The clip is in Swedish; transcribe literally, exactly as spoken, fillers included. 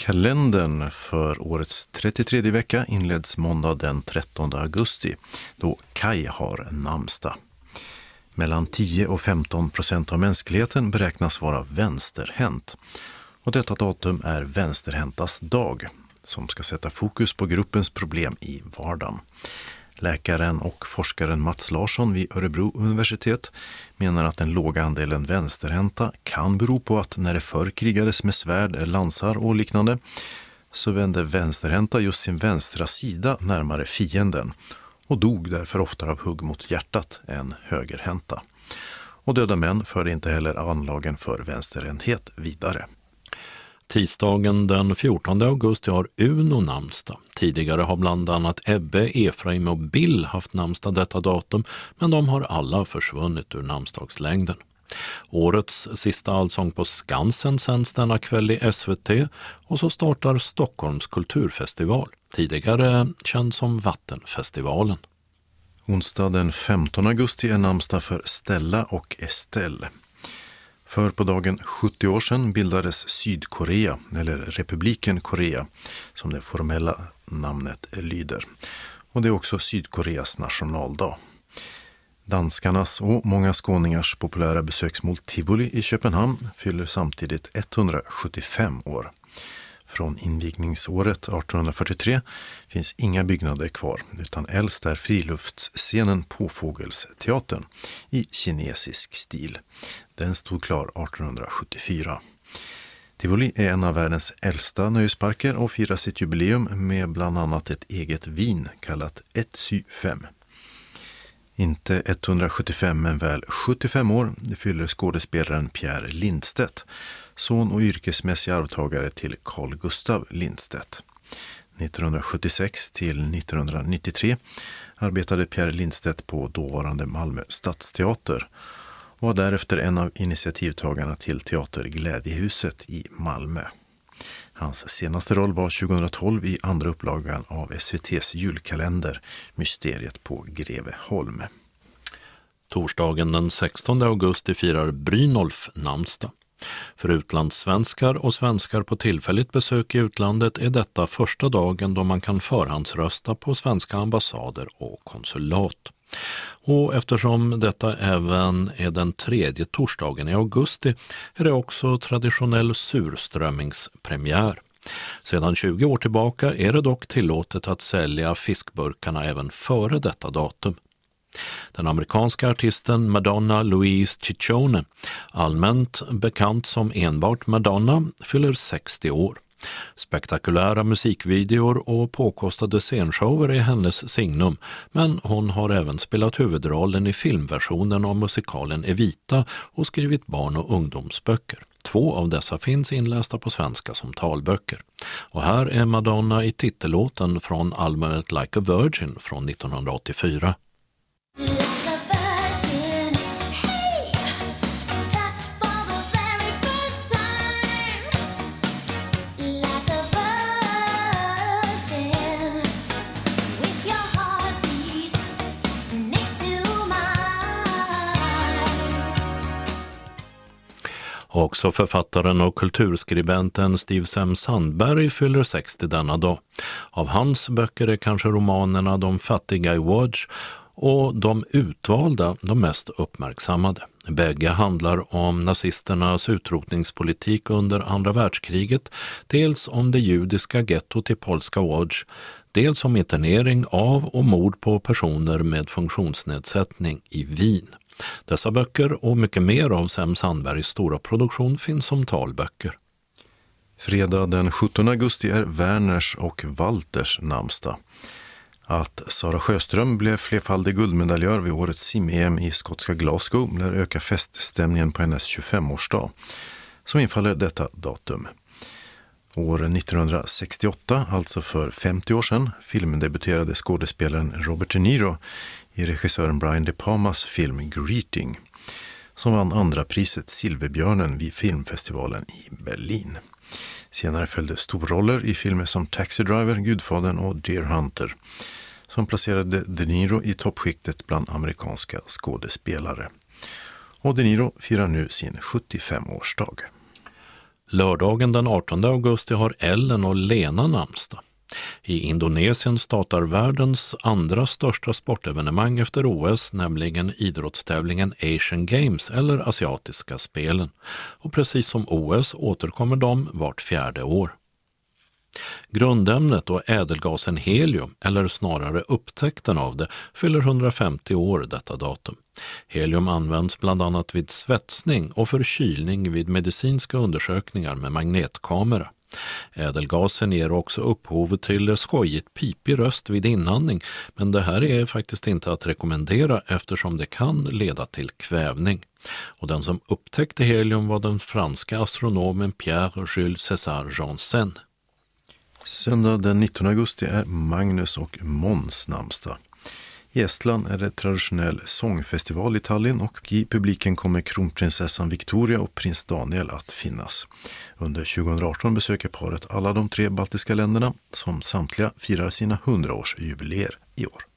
Kalendern för årets trettiotredje vecka inleds måndag den trettonde augusti, då Kaj har namnsdag. Mellan tio och femton procent av mänskligheten beräknas vara vänsterhänt. Och detta datum är vänsterhäntas dag, som ska sätta fokus på gruppens problem i vardagen. Läkaren och forskaren Mats Larsson vid Örebro universitet menar att den låga andelen vänsterhänta kan bero på att när det förr krigades med svärd, lansar och liknande så vände vänsterhänta just sin vänstra sida närmare fienden och dog därför oftare av hugg mot hjärtat än högerhänta. Och döda män förde inte heller anlagen för vänsterhänthet vidare. Tisdagen den fjortonde augusti har Uno namnsdag. Tidigare har bland annat Ebbe, Efraim och Bill haft namnsdag detta datum, men de har alla försvunnit ur namnsdagslängden. Årets sista allsång på Skansen sänds denna kväll i S V T och så startar Stockholms kulturfestival, tidigare känd som Vattenfestivalen. Onsdag den femtonde augusti är namnsdag för Stella och Estelle. För på dagen sjuttio år sedan bildades Sydkorea, eller Republiken Korea, som det formella namnet lyder. Och det är också Sydkoreas nationaldag. Danskarnas och många skåningars populära besöksmål Tivoli i Köpenhamn fyller samtidigt etthundrasjuttiofem år. Från invigningsåret arton fyrtiotre finns inga byggnader kvar, utan äldst är friluftsscenen Påfågelsteatern i kinesisk stil. Den stod klar arton sjuttiofyra. Tivoli är en av världens äldsta nöjesparker och firar sitt jubileum med bland annat ett eget vin kallat ett sy fem. Inte etthundrasjuttiofem men väl sjuttiofem år fyller skådespelaren Pierre Lindstedt, son och yrkesmässig arvtagare till Carl Gustav Lindstedt. nittonhundrasjuttiosex till nittonhundranittiotre arbetade Pierre Lindstedt på dåvarande Malmö stadsteater och var därefter en av initiativtagarna till Teater Glädjehuset i Malmö. Hans senaste roll var tjugohundratolv i andra upplagan av S V T:s julkalender Mysteriet på Greveholm. Torsdagen den sextonde augusti firar Brynolf namnsdag. För utlandssvenskar och svenskar på tillfälligt besök i utlandet är detta första dagen då man kan förhandsrösta på svenska ambassader och konsulat. Och eftersom detta även är den tredje torsdagen i augusti är det också traditionell surströmmingspremiär. Sedan tjugo år tillbaka är det dock tillåtet att sälja fiskburkarna även före detta datum. Den amerikanska artisten Madonna Louise Ciccione, allmänt bekant som enbart Madonna, fyller sextio år. Spektakulära musikvideor och påkostade scenshower är hennes signum, men hon har även spelat huvudrollen i filmversionen av musikalen Evita och skrivit barn- och ungdomsböcker. Två av dessa finns inlästa på svenska som talböcker. Och här är Madonna i titellåten från albumet Like a Virgin från nittonhundraåttiofyra. Också författaren och kulturskribenten Steve Sem Sandberg fyller sextio denna dag. Av hans böcker är kanske romanerna De fattiga i Łódź och De utvalda de mest uppmärksammade. Bägge handlar om nazisternas utrotningspolitik under andra världskriget, dels om det judiska gettot i polska Łódź, dels om internering av och mord på personer med funktionsnedsättning i Wien. Dessa böcker och mycket mer av Sem Sandbergs stora produktion finns som talböcker. Fredag den sjuttonde augusti är Werners och Walters namnsdag. Att Sara Sjöström blev flerfaldig guldmedaljör vid årets sim-E M i skotska Glasgow lär öka feststämningen på hennes tjugofemårsdag, som infaller detta datum. År nittonhundrasextioåtta, alltså för femtio år sedan, filmdebuterade skådespelaren Robert De Niro i regissören Brian De Palmas film Greeting, som vann andra priset Silverbjörnen vid filmfestivalen i Berlin. Senare följde storroller i filmer som Taxi Driver, Gudfadern och Deer Hunter, som placerade De Niro i toppskiktet bland amerikanska skådespelare. Och De Niro firar nu sin sjuttiofemårsdag. Lördagen den artonde augusti har Ellen och Lena namnsdag. I Indonesien startar världens andra största sportevenemang efter O S, nämligen idrottstävlingen Asian Games eller Asiatiska spelen. Och precis som O S återkommer de vart fjärde år. Grundämnet och ädelgasen helium, eller snarare upptäckten av det, fyller hundrafemtio år detta datum. Helium används bland annat vid svetsning och för kylning vid medicinska undersökningar med magnetkamera. Ädelgasen ger också upphov till skojigt pipig röst vid inandning, men det här är faktiskt inte att rekommendera eftersom det kan leda till kvävning. Och den som upptäckte helium var den franska astronomen Pierre Jules César Janssen. Söndag den nittonde augusti är Magnus och Måns namnsdag. I Estland är det traditionell sångfestival i Tallinn och i publiken kommer kronprinsessan Victoria och prins Daniel att finnas. Under tjugoarton besöker paret alla de tre baltiska länderna som samtliga firar sina hundraårsjubileer i år.